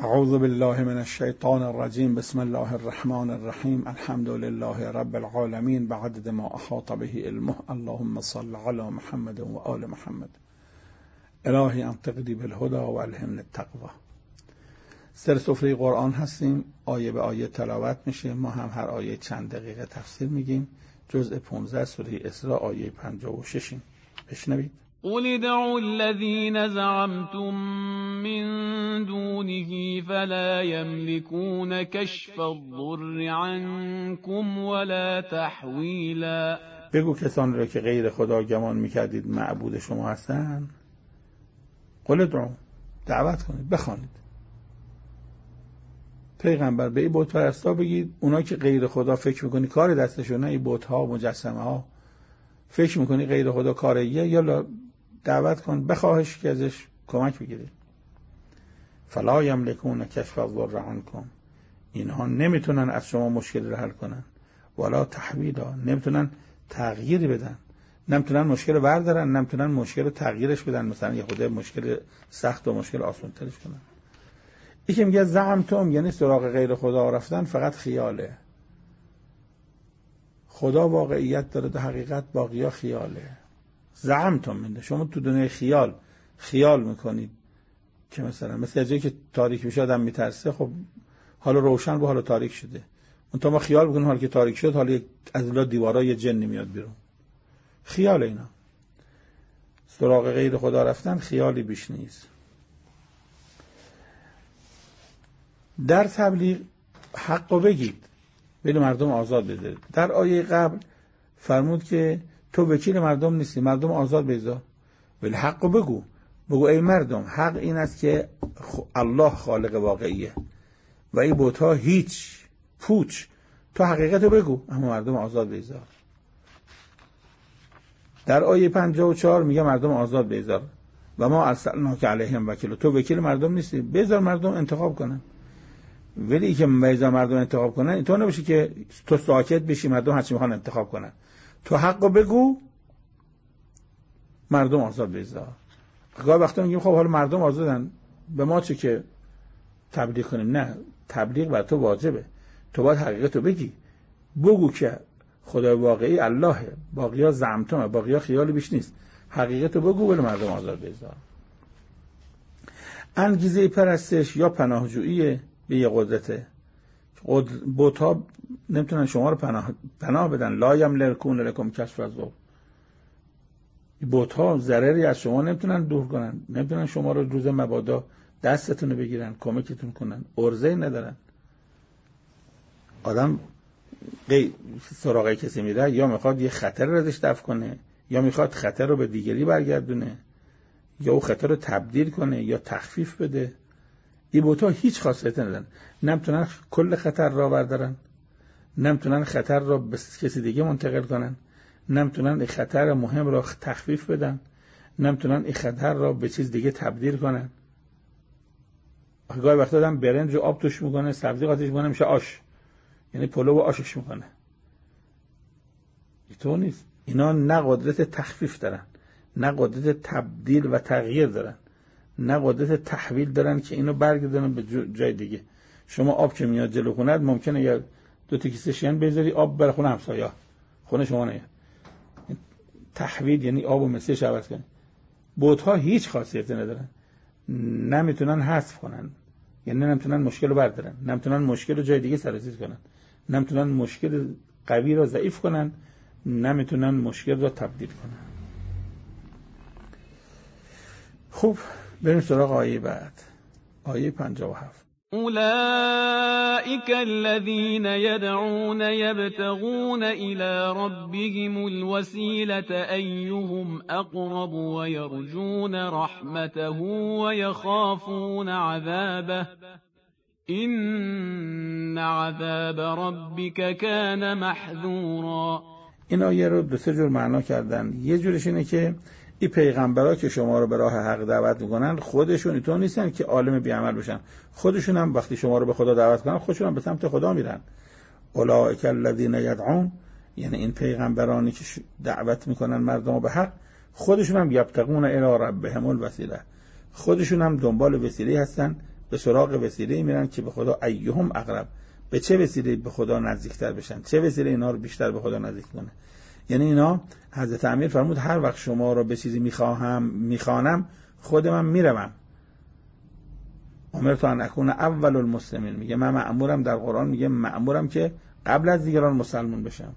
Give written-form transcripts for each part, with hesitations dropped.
اعوذ بالله من الشیطان الرجیم. بسم الله الرحمن الرحیم. الحمد لله رب العالمین بعدد ما احاط به علمه. اللهم صل علی محمد و آل محمد. الهی انت قدی بالهدى و الهمنا التقوی. سر سفره قرآن هستیم، آیه به آیه تلاوت میشه. ما هم هر آیه چند دقیقه تفسیر میگیم. جزء 15 سوره اسراء آیه 56. بشنوید. قل ادعوا الذين زعمتم من دونه فلا يملكون كشف الضر عنكم ولا تحویلا. بگو کسانی را که غیر خدا گمان میکردید معبود شما هستند. قل ادعوا، دعوت کنید، بخوانید. پیغمبر به این بت پرستا بگید، اونا که غیر خدا فکر میکنی کار دستشونه، این بت ها مجسمه ها، فکر میکنی غیر خدا کاریه، یا دعوت کن، بخواهش که ازش کمک بگیری. فلا یملکون کشف الضر عنکم، اینها نمیتونن از شما مشکل رو حل کنن. ولا تحویلا، نمیتونن تغییری بدن. نمیتونن مشکل رو بردارن، نمیتونن مشکل رو تغییرش بدن، مثلا یه خود مشکل سخت و مشکل آسان ترش کنن. این که میگه زعمتم یعنی سراغ غیر خدا رفتن فقط خیاله. خدا واقعیت داره، در حقیقت باقیا خیاله. زعمتم منده، شما تو دنیای خیال میکنید که مثل جایی که تاریک میشه آدم میترسه، خب حالا روشن به حالا تاریک شده. اون تا ما خیال بکنیم حالا که تاریک شد، حالا از اون دیوارا یه جن میاد بیرون. خیال اینا. سراغ غیر خدا رفتن خیالی بیش نیست. در تبلیغ حقو بگید، ولی مردم آزاد بذارید. در آیه قبل فرمود که تو وکیل مردم نیستی، مردم آزاد بذار، ولی حقو بگو ای مردم، حق این است که الله خالق واقعیه و این بت‌ها هیچ پوچ. تو حقیقتو بگو، اما مردم آزاد بذار. در آیه 54 میگه مردم آزاد بذار و ما ارسلناک علیهم وکیل. تو وکیل مردم نیستی، بذار مردم انتخاب کنن. ولی که بذار مردم انتخاب کنن اینطور نباشه که تو ساکت بشی مردم هرچی میخوان انتخاب کنن. تو حقو بگو، مردم آزاد بذار. گاهی وقتا میگیم خب حالا مردم آزادن، به ما چه که تبلیغ کنیم؟ نه، تبلیغ بر تو واجبه. تو باید حقیقتو بگو که خدای واقعی اللهه، باقیا زعمتمه، باقیا خیالی بیش نیست. حقیقتو بگو ولی مردم آزاد بذار. انگیزه پرستش یا پناهجویی به یه قدرته. بت‌ها نمیتونن شما رو پناه بدن. لا یملکون لکم کشف الضر. بت‌ها ضرری از شما نمیتونن دور کنن، نمیتونن شما رو روز مبادا دستتون رو بگیرن، کمکتون کنن. ارزه ندارن. آدم سراغ کسی میره، یا میخواد یه خطر رو ازش دفع کنه، یا میخواد خطر رو به دیگری برگردونه، یا او خطر رو تبدیل کنه یا تخفیف بده. این بت‌ها هیچ خاصیتی ندارن. نمیتونن کل خطر را بردارن، نمیتونن خطر را به کسی دیگه منتقل کنن، نمیتونن این خطر مهم را تخفیف بدن، نمیتونن این خطر را به چیز دیگه تبدیل کنن. گاهی وقتا آدم برنج و آب توش میکنه، سبزی قاطیش میکنه، میشه آش، یعنی پلو و آشش میکنه. اینطور نیست. اینا نه قدرت تخفیف دارن، نه قدرت تبدیل و تغییر دارن، نه قدرت تحویل دارن که اینو برگردونن به جای دیگه. شما آب که میاد جلو خونت، ممکنه یا 2 تا کیسه شین بذاری آب بره خونه همسایه، خونه شما نه. تحویل یعنی آب و مسیش عوض کنی. بت‌ها هیچ خاصیتی ندارن، نمیتونن حذف کنن، یعنی نمیتونن مشکل رو بردارن، نمیتونن مشکل رو جای دیگه سرازیر کنن، نمیتونن مشکل قوی رو ضعیف کنن، نمیتونن مشکل رو تبدیل کنن. خوب، بریم سراغ آیه بعد. آیه 57. اولئک الذین یدعون یبتغون الی ربهم الوسیلة ایهم اقرب ویرجون رحمته ویخافون عذابه ان عذاب ربک کان محذورا. این آیه رو 2-3 جور معنا کردن. یه جورش اینه که این پیغمبرها که شما رو به راه حق دعوت میکنن، خودشون اینطور نیستن که عالم بی عمل باشن. خودشون هم وقتی شما رو به خدا دعوت کنن، خودشون هم به سمت خدا میرن. اولئک الذین یدعون، یعنی این پیغمبرانی که دعوت میکنن مردم به حق، خودشون هم یبتغون الی ربهم الوسیله، خودشون هم دنبال وسیله هستن به سراغ وسیله میرن که به خدا ایهم اقرب، به چه وسیله به خدا نزدیکتر بشن، چه وسیله اینا رو بیشتر به خدا نزدیک کنه. یعنی اینا حضرت امیر فرمود هر وقت شما رو به چیزی میخوانم خود من میروم. امرت ان اکون اول المسلمین، میگه من مأمورم، در قرآن میگه مأمورم که قبل از دیگران مسلمان بشم.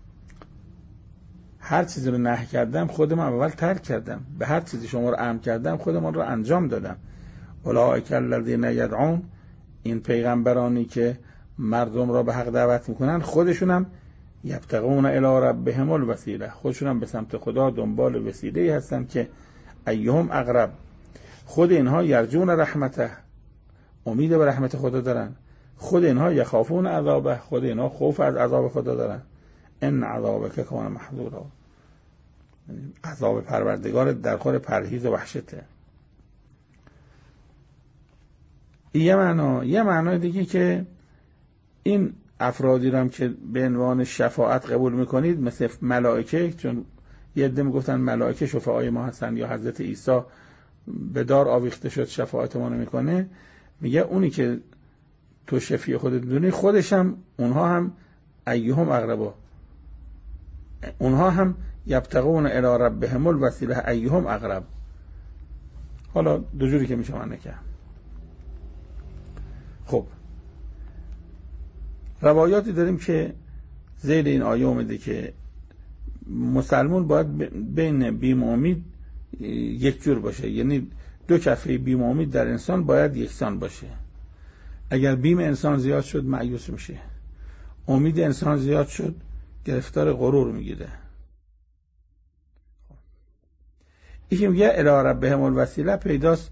هر چیزی رو نهی کردم خودم اول ترک کردم، به هر چیزی شما رو امر کردم خودم رو انجام دادم. اولئک الذین یدعون، این پیغمبرانی که مردم را به حق دعوت میکنن خودشونم یبتغون الی ربهم الوسیله، خودشونم به سمت خدا دنبال وسیله هستن که ایهم اقرب. خود اینها یرجون رحمته، امید به رحمت خدا دارن. خود اینها یخافون عذابه، خود اینها خوف از عذاب خدا دارن. ان عذابک کان محذورا، عذاب پروردگار در خور پرهیز و وحشته. یه معنای دیگه که این افرادی رو هم که به عنوان شفاعت قبول میکنید مثل ملائکه، چون یه عده میگفتن ملائکه شفاعای ما هستن یا حضرت عیسی به دار آویخته شد شفاعت ما نمیکنه، میگه اونی که تو شفیع خودت میدونی خودش هم اونها هم ایهم اقربا، اونها هم یبتغون الی ربهم الوسیله ایهم اقرب. حالا دو جوری که میشه معنی کرد. خب روایاتی داریم که زیر این آیه اومده که مسلمان باید بین بیم و امید یک جور باشه، یعنی دو کفه بیم و امید در انسان باید یکسان باشه. اگر بیم انسان زیاد شد مایوس میشه، امید انسان زیاد شد گرفتار غرور میگیره. این که میگه الی ربهم الوسیله پیداست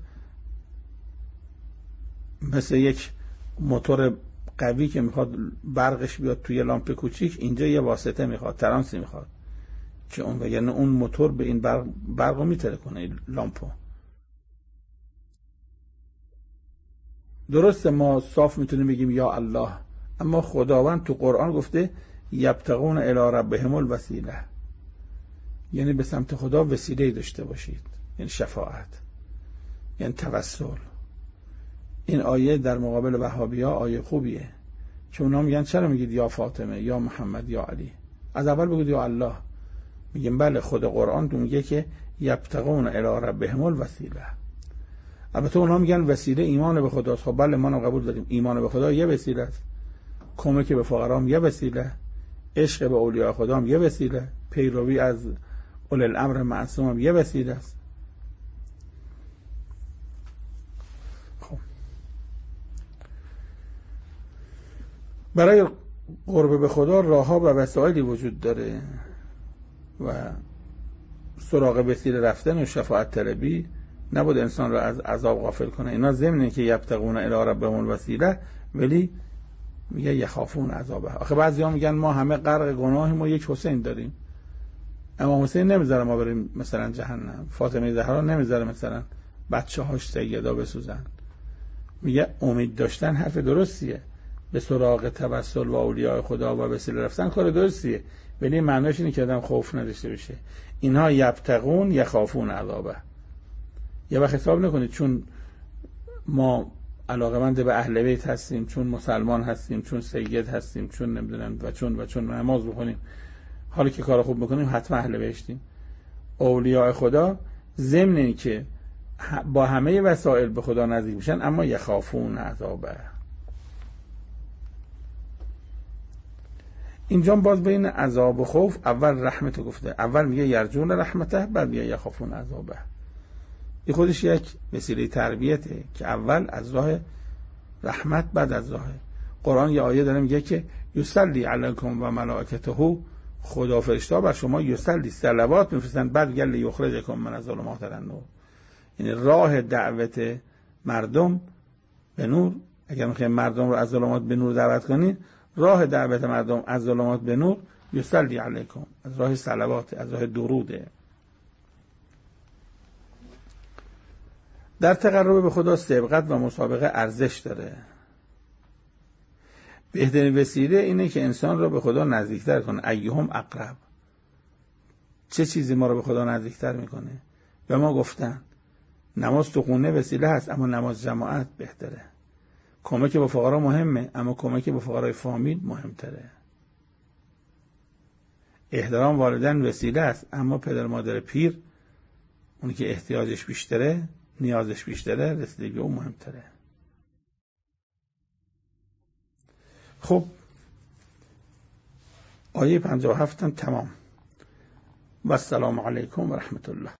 مثل یک موتور قوی که میخواد برقش بیاد توی لامپ کوچیک، اینجا یه واسطه میخواد، ترانسی میخواد که اون یعنی اون موتور به این برقو میتره کنه این لامپو. درسته ما صاف میتونیم بگیم یا الله، اما خداوند تو قرآن گفته یبتغون الی ربهم الوسیله، یعنی به سمت خدا وسیله داشته باشید، یعنی شفاعت، یعنی توسل. این آیه در مقابل وهابی‌ها آیه خوبیه که اونا میگن چرا میگید یا فاطمه یا محمد یا علی، از اول بگید یا الله. میگیم بله خود قرآن تو میگه که یبتغون الی ربهم الوسیله. البته اونا میگن وسیله ایمان به خداست. خب بله ما هم قبول داریم ایمان به خدا یه وسیله است، کمک به فقرا یه وسیله، عشق به اولیاء خدا هم یه وسیله، پیروی از اول الامر معصوم هم یه وسیله است. خب برای قرب به خدا راهها و وسایلی وجود داره و سراغ وسیله رفتن و شفاعت طلبی نبود انسان رو از عذاب غافل کنه. اینا ضمن که یبتغون الی ربهم الوسیله ولی میگه یخافون عذابه. آخه بعضیا میگن ما همه غرق گناهیم و یک حسین داریم، امام حسین نمیذاره ما بریم مثلا جهنم، فاطمه زهرا نمیذاره مثلا بچه‌هاش سیدا بسوزن. میگه امید داشتن حرف درستیه، به سراغ توسل و اولیاء خدا و وسیله رفتن کار درستیه، ولی معناش اینه که آدم خوف نداشته باشه. اینها یبتغون یخافون عذابه. یه وقت حساب نکنید چون ما علاقمند به اهل بیت هستیم، چون مسلمان هستیم، چون سید هستیم، چون نمیدونم و چون نماز بخونیم، حالا که کار خوب میکنیم حتما اهل بهشتیم. اولیاء خدا ضمن این که با همه وسایل به خدا نزدیک میشن اما یخافون عذابه. اینجا باز بین عذاب و خوف اول رحمت گفته، اول میگه یرجون رحمته بعد میگه یخافون عذابه. این خودش یک وسیله تربیته که اول از راه رحمت بعد از راه قرآن. یه آیه داره میگه که یصلی علیکم و ملائکته، خدا فرشته بر شما یصلی صلوات میفرستن، بعد میگه لیخرجکم من الظلمات الی النور. یعنی راه دعوت مردم به نور، اگر میخوایم مردم رو از ظلمات به نور دعوت کنین، راه دعوت مردم از ظلمات به نور یصلی علیکم، از راه صلوات، از راه دروده. در تقرب به خدا سبقت و مسابقه ارزش داره. بهترین وسیله اینه که انسان را به خدا نزدیکتر کنه. ایهم اقرب، چه چیزی ما رو به خدا نزدیکتر میکنه؟ به ما گفتن نماز تو خونه وسیله هست، اما نماز جماعت بهتره. کمک به فقرا مهمه، اما کمک به فقرای فامیل مهمتره. احترام والدین وسیله است، اما پدر مادر پیر، اونی که احتیاجش بیشتره، نیازش بیشتره، رسیدگی اون مهمتره. خب آیه 57 تمام. و السلام علیکم و رحمت الله.